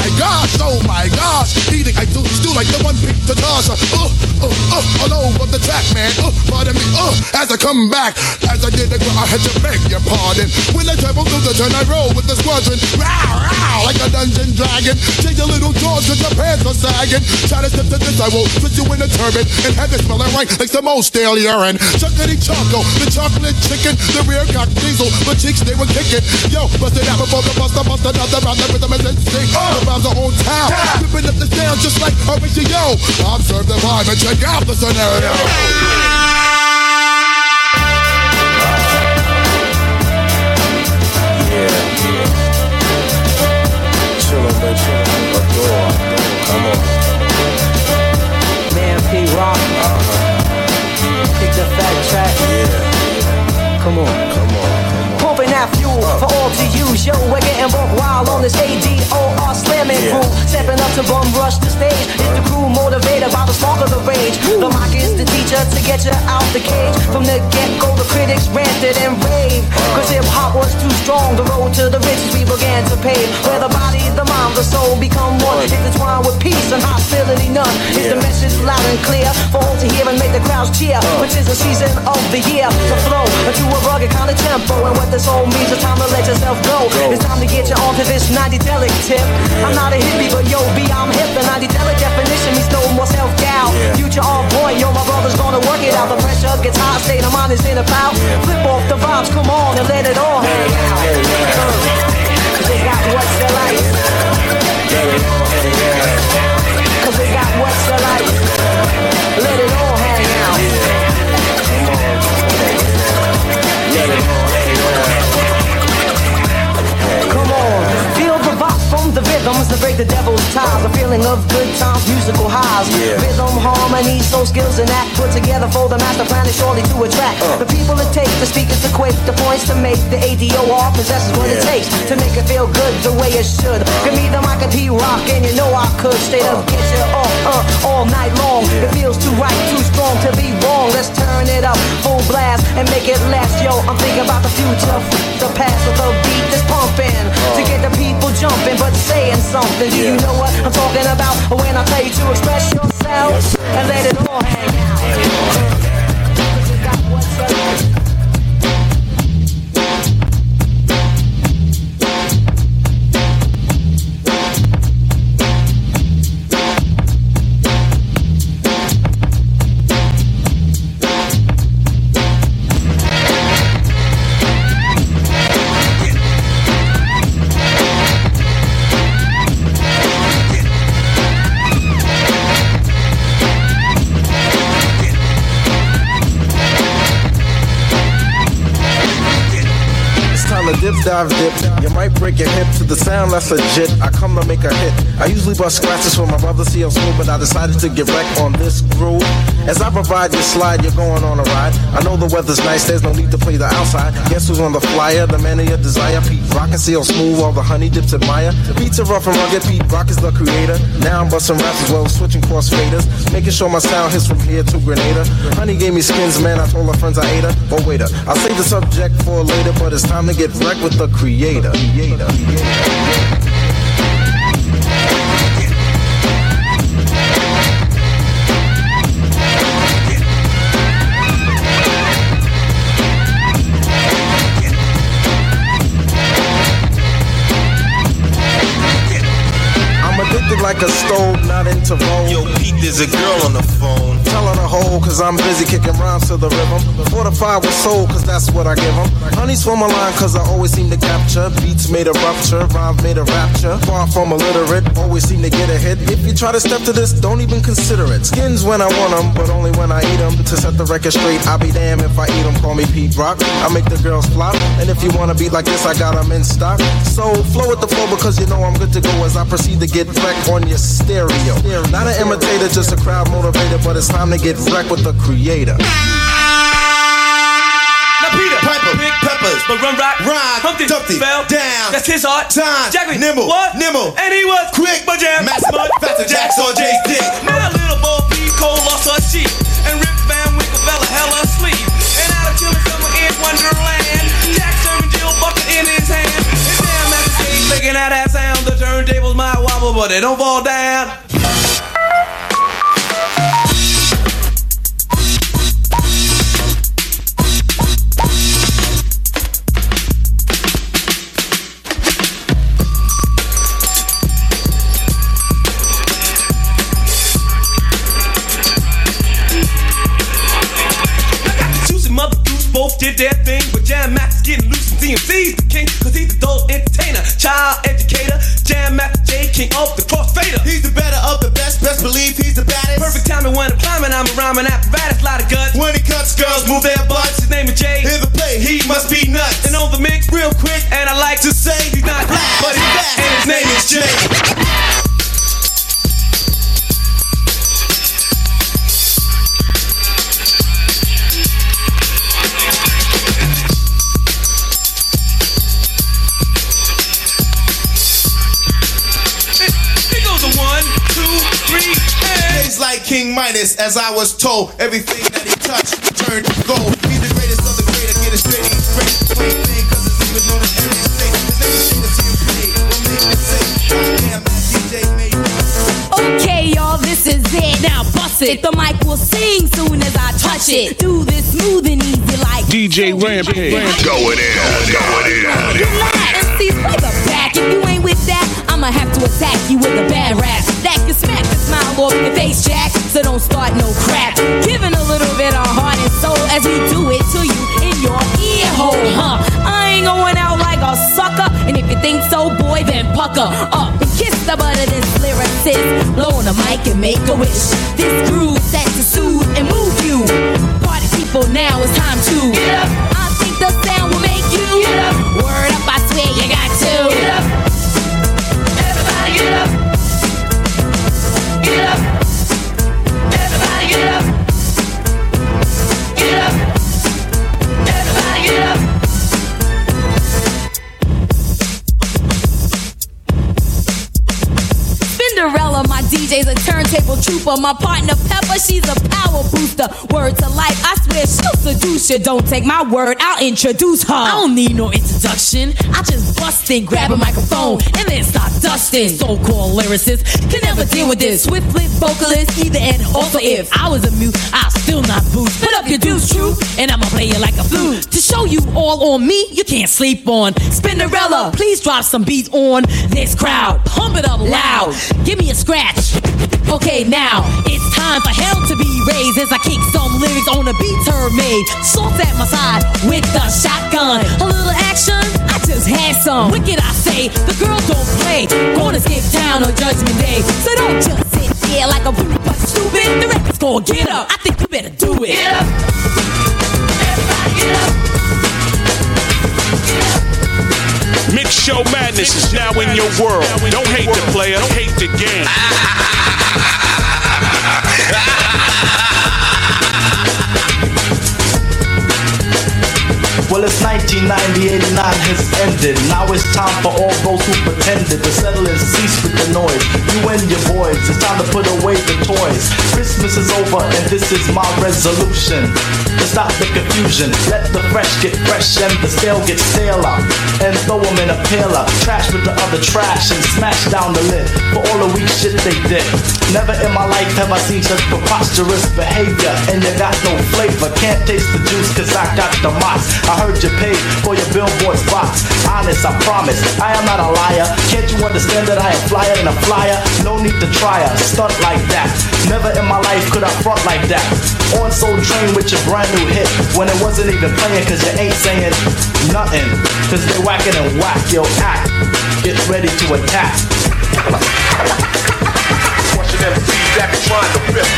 gosh, eating I do like the one big Tatasha. All over the track, man. Pardon me, as I come back, as I did I had to beg your pardon. When I travel through the turn, I roll with the squadron. Row, like a dungeon dragon. Change your little jaws cause your pants are sagging. Try to step to this, I will put you in a turban and have it smelling right like some old stale urine. Chuckity choco, the chocolate chicken, the rear cock diesel, the cheeks they were kicking. Yo, bust it out before the bust another round. The rhythm is instinct. The rhymes are on town, ripping up the sound just like Horatio. Observe the vibe and check out the scenario. Chillin', but chillin'. Adore. Come on. Man, P. Rock. Pick the fat track. Yeah. Come on. Pumping that fuel for all to use. Yo, we're getting broke wild on this ADOR slamming crew. Stepping up to bum rush the stage. Is the crew motivated by the spark of the rage? The mic is the teacher to get you out the cage. From the get-go, the critics ranted and raved. Cause hip-hop was too strong. The road to the riches we began to pave. Where the body, the mind, the soul become one. Intertwined with peace and hostility none. Is the message loud and clear for all to hear and make the crowds cheer? Which is the season of the year to flow to a rugged kind of tempo. And what this all means, it's time to let yourself go. It's time to get you onto this 90-delic tip. I'm not a hippie, but yo, B, I'm hip. The 90-delic definition means no more self-doubt. Future all boy, yo, my brother's gonna work it out. The pressure gets hot, state of mind is in a pout. Flip off the vibes, come on and let it all hang out. Cause they got what's the life. Cause they got what's the life. Let it all hang out. Let it all hang out. Come on, feel the vibe from the rhythms to break the devil's ties. A feeling of good times, musical highs. Rhythm, harmony, soul skills and act put together for the master plan is surely to attract the people it takes, the speakers to quake, the points to make. The ADOR possesses what it takes to make it feel good the way it should. Give me the mic and P-Rock and you know I could straight up get you all night long. It feels too right, too strong to be wrong. Let's turn it up, full blast and make it last. Yo, I'm thinking about the future, the past with the beat that's pumping to get the people jumping but saying something. Do you know what I'm talking about when I tell you to express yourself and let it all hang out? Dive dip, you might break your hip to the sound that's legit. I come to make a hit. I usually bust scratches for my brother CL Smooth, but I decided to get wrecked on this groove. As I provide your slide, you're going on a ride. I know the weather's nice, there's no need to play the outside. Guess who's on the flyer? The man of your desire, Pete Rock and CL Smooth, all the honey dips admire. Beats are rough and rugged, Pete Rock is the creator. Now I'm busting raps as well as switching cross faders, making sure my sound hits from here to Grenada. Honey gave me skins, man, I told her friends I ate her. But wait a, I'll save the subject for later, but it's time to get wrecked with the creator. Like a stove, not into roll. Yo, Pete, there's a girl on the phone. Tell her to hold, cause I'm busy kicking rhymes to the rhythm. Fortified with soul, cause that's what I give them. Honey's for my line, cause I always seem to capture. Beats made a rupture, rhymes made a rapture. Far from illiterate, always seem to get a hit. If you try to step to this, don't even consider it. Skins when I want them, but only when I eat them. To set the record straight, I'll be damned if I eat them. Call me Pete Rock, I make the girls flop. And if you wanna be like this, I got them in stock. So flow with the flow, because you know I'm good to go as I proceed to get wrecked on your stereo. Not an imitator, just a crowd motivator, but it's time to get wrecked with the creator. Now Peter, Piper, Big Peppers, but Run Rock, Rhyme, Humpty, fell down. That's his art. Time, Jackie, nimble, what? Nimble, and he was quick, but jam, Master Mud, Faster Jacks on Jay's dick. Now little Bo P. Cole lost her sheep, and Rip Van Winkle fell hell asleep. And out of chilling summer in Wonderland, Jack serving Jill bucket in his hand. And damn, Master Jay making that ass sound. The turntables might wobble, but they don't fall down. Both did their thing, but Jam Max is getting loose and DMC's the king, cause he's the adult entertainer, child educator, Jam Max J, king of the crossfader. He's the better of the best, best believe he's the baddest. Perfect timing when I'm climbing, I'm a rhyming apparatus, lot of guts. When he cuts, girls move their butts, his name is Jay. Hear the play, he must be nuts. And on the mix, real quick, and I like to say, he's not black, but he's back, and his name is Jay. like King Midas, as I was told. Everything that he touched turned to gold. He's the greatest of the great. Get it straight, he's great. Plain thing, cause it's even known as every state. The name shit is TMC. Don't make it sick. Damn, that DJ made me. Okay, y'all, this is it. Now bust it. The mic will sing soon as I touch it. Do this smooth and easy like DJ Rampage. Going in. MCs play the back. If you ain't with that, I'ma have to attack you with a bad rap. That can smack the smile off your face, Jack. So don't start no crap. Giving a little bit of heart and soul as we do it to you in your ear hole, huh? I ain't going out like a sucker. And if you think so, boy, then pucker up and kiss the butt of this lyricist. Blow on the mic and make a wish. This groove is set to soothe and move you. Party people, now it's time to get up. I think the sound will make you get up. Word up, I swear you got to get up. Everybody get up. Get up. Everybody get up. Get up. Everybody get up. Cinderella, my DJ's a turntable trooper. My partner Pepper, she's a power booster. Word to life, I swear she'll seduce you. Don't take my word, I'll introduce her. I don't need no introduction. I just bust in, grab a microphone, and then start dusting. So-called lyricists can never deal with this. Swift flip vocalist, either and also if I was a mute, I'll still not boost. Put up your dues, true, and I'ma play you like a flute. To show you all on me, you can't sleep on. Spinderella, please drop some beats on this crowd. Pump it up loud. Give me a scratch. Okay, now it's time for hell to be raised as I kick some lyrics on the beats her made. Salt at my side with the shotgun. A little action, I just had some. Wicked, I say, the girls don't play. Gonna skip town on Judgment Day. So don't just sit there like a but stupid. The record's gonna get up. I think you better do it. Get up. Everybody get up. Mix Show Madness is now in your world. Don't hate the player, hate the game. Well, it's 1990, 89 has ended. Now it's time for all those who pretended to settle and cease with the noise. You and your boys, it's time to put away the toys. Christmas is over and this is my resolution. To stop the confusion, let the fresh get fresh and the stale get stale out. And throw them in a paler, trash with the other trash and smash down the lid for all the weak shit they did. Never in my life have I seen such preposterous behavior, and you got no flavor. Can't taste the juice cause I got the mops. I heard you paid for your billboard spots. Honest, I promise, I am not a liar. Can't you understand that I am flyer than a flyer? No need to try a stunt like that. Never in my life could I front like that. On Soul Train with your brand new hit when it wasn't even playing cause you ain't saying nothing. Cause they whacking and whack your act. Get ready to attack. Watching MCs that be trying to rip.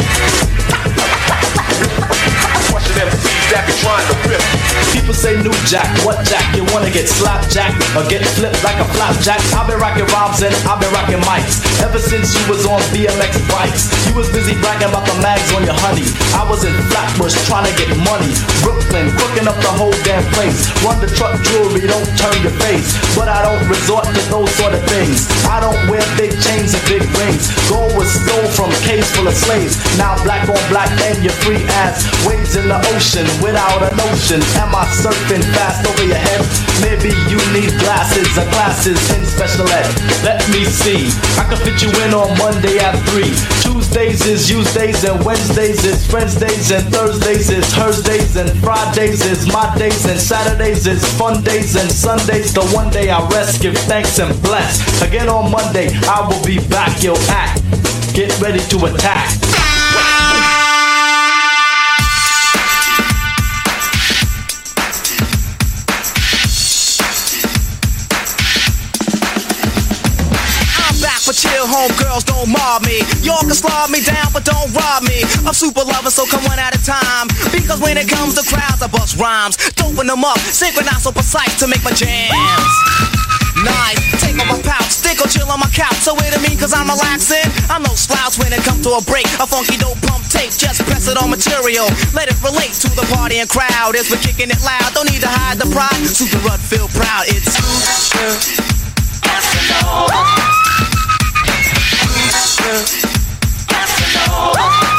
Watching MCs that be trying to rip. People say new jack, what jack? You wanna get slapped jack or get flipped like a flapjack? I've been rocking rhymes and I've been rocking mics ever since you was on BMX bikes. You was busy bragging about the mags on your honey. I was in Flatbush trying to get money. Brooklyn, cooking up the whole damn place. Run the truck jewelry, don't turn your face. But I don't resort to those sort of things. I don't wear big chains and big rings. Gold was stole from caves full of slaves. Now black on black and you're free as waves in the ocean without a notion. Am I surfing fast over your head? Maybe you need glasses or classes in special ed. Let me see. I can fit you in on Monday at 3. Tuesdays is Tuesdays and Wednesdays is Wednesdays and Thursdays is Thursdays and Fridays is my days and Saturdays is fun days and Sundays the one day I rest, give thanks and bless. Again on Monday I will be back, yo act. Get ready to attack. But chill, homegirls, don't mob me. Y'all can slob me down, but don't rob me. I'm super loving, so come one at a time. Because when it comes to crowds, I bust rhymes. Doping them up, synchronized so precise to make my jams nice. Take on my pouch, stick or chill on my couch. So wait a minute, cause I'm relaxing. I'm no slouch when it comes to a break. A funky dope pump tape, just press it on material. Let it relate to the party and crowd. As we're kicking it loud, don't need to hide the pride. Super Rud, feel proud. It's Casanova. Casanova.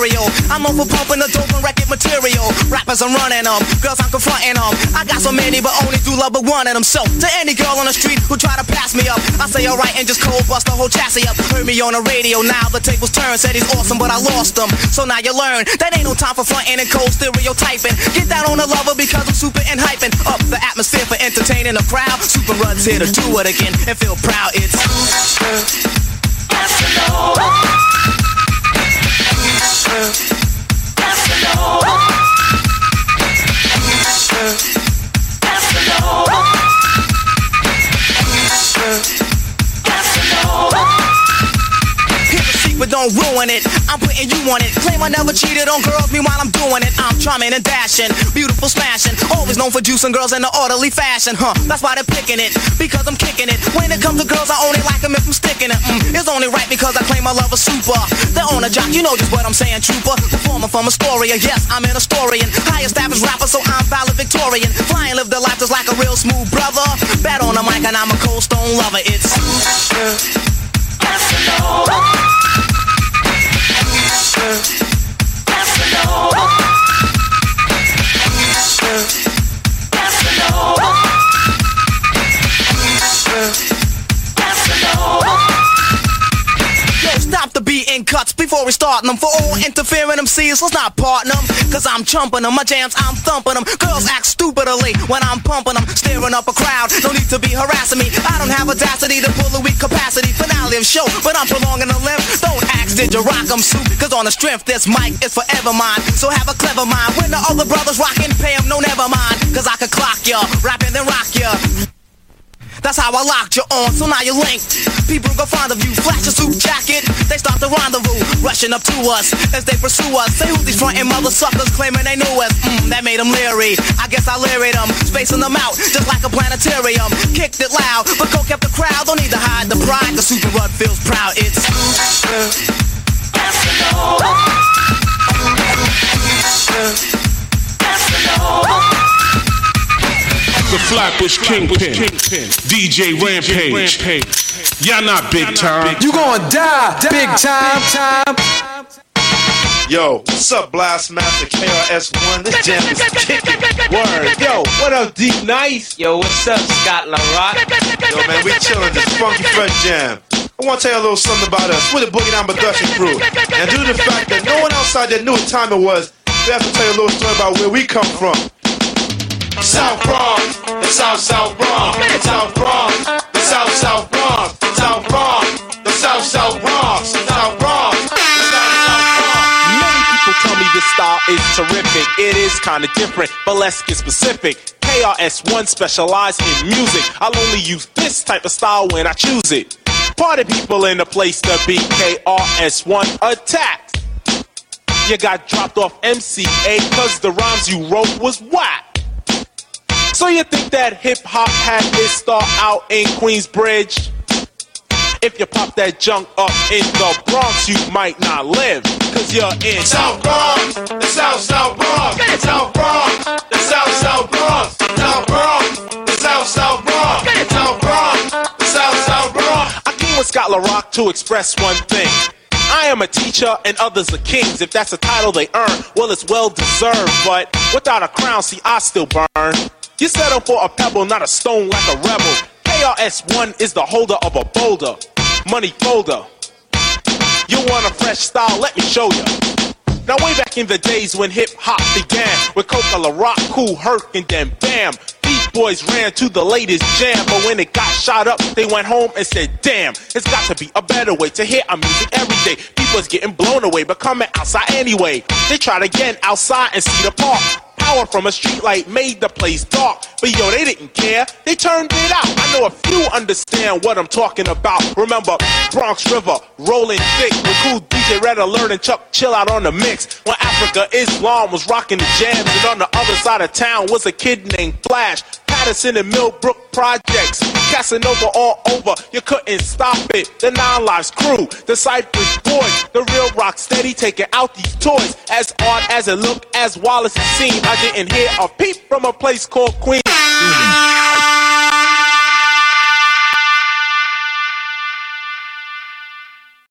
imperial. I'm known for pumping the dope and record material. Rappers, I'm running them. Girls, I'm confronting them. I got so many, but only do love but one of them. So, to any girl on the street who try to pass me up, I say alright and just cold bust the whole chassis up. Heard me on the radio, now the tables turn. Said he's awesome, but I lost him. So now you learn that ain't no time for fronting and cold stereotyping. Get down on the lover because I'm super and hyping up the atmosphere for entertaining the crowd. Super Rud's here to do it again and feel proud. It's Casanova. Casanova. Casanova. Casanova. Here's a secret, don't ruin it. I'm putting you on it. Claim I never cheated on girls, meanwhile I'm doing it. I'm charming and dashing, beautiful smashing. Always known for juicing girls in an orderly fashion, that's why they're picking it, because I'm kicking it. When it comes to girls, I only like them if I'm sticking it. It's only right because I claim I love a super. They're on a jock, you know just what I'm saying, trooper. Performer from Astoria, yes, I'm an historian. Highest average rapper, so I'm valedictorian. Flying, live the life just like a real smooth brother. Bad on the mic and I'm a cold stone lover. It's Casanova. Casanova. Casanova. Casanova. Yo, stop the beating cuts before we start them. For all interfering MCs, let's not partner them. Cause I'm chumping them, my jams, I'm thumping them. Girls act stupidly when I'm pumping them. Staring up a crowd, no need to be harassing me. I don't have audacity to pull a weak capacity. Finale of show, but I'm prolonging the limb. Don't ask, did you rock them, soup? Cause on the strength, this mic is forever mine. So have a clever mind. When the other brothers rockin', pay them, no never mind. Cause I could clock ya, rap and then rock ya. That's how I locked you on, so now you're linked. People go fond of you, flash a suit jacket. They start the rendezvous, rushing up to us as they pursue us. Say who these frontin' mother suckers claiming they knew us. That made them leery, I guess I leered them. Spacing them out, just like a planetarium. Kicked it loud, but Coke kept the crowd. Don't need to hide the pride, the Super Rud feels proud. It's Casanova. Casanova. The Flatbush Kingpin, DJ Rampage. Y'all not big time. You gonna die big time. Yo, what's up, Blastmaster KRS-One? This jam is kicking. Word. Yo, what up, Deep Nice? Yo, what's up, Scott LaRock? Yo, man, we chillin' this funky fresh jam. I want to tell you a little something about us. We're the Boogie Down Production crew. And due to the fact that no one outside there knew what time it was, we have to tell you a little story about where we come from. South Bronx, the South Bronx, the South Bronx, the South Bronx, South Bronx, the South Bronx, South Bronx. Many people tell me this style is terrific. It is kinda different, but let's get specific. KRS-One specialize in music. I'll only use this type of style when I choose it. Party people in the place to be. KRS-One attacked. You got dropped off MCA cause the rhymes you wrote was whack. So you think that hip-hop had its start out in Queensbridge? If you pop that junk up in the Bronx, you might not live, cause you're in South Bronx, the South Bronx, South Bronx, the South Bronx, South Bronx, the South Bronx, South Bronx, the South Bronx. I came with Scott LaRock to express one thing. I am a teacher and others are kings. If that's a title they earn, well, it's well deserved. But without a crown, see, I still burn. You settle for a pebble, not a stone like a rebel. KRS-One is the holder of a boulder, money folder. You want a fresh style? Let me show you. Now way back in the days when hip-hop began, with Coca, LaRock, Kool Herc, and then bam, Beat Boys ran to the latest jam. But when it got shot up, they went home and said, damn, it's got to be a better way to hear our music every day. People's getting blown away, but coming outside anyway. They tried again outside and see the park. Power from a streetlight made the place dark. But yo, they didn't care, they turned it out. I know a few understand what I'm talking about. Remember Bronx River, rolling thick with cool DJ Red Alert and Chuck Chill Out on the mix. When Africa Islam was rocking the jams, and on the other side of town was a kid named Flash. Patterson and Millbrook projects, Casanova all over, you couldn't stop it. The Nine Lives crew, the Cypress Boys, the real rock steady taking out these toys. As odd as it looked, as Wallace it seemed, I didn't hear a peep from a place called Queens.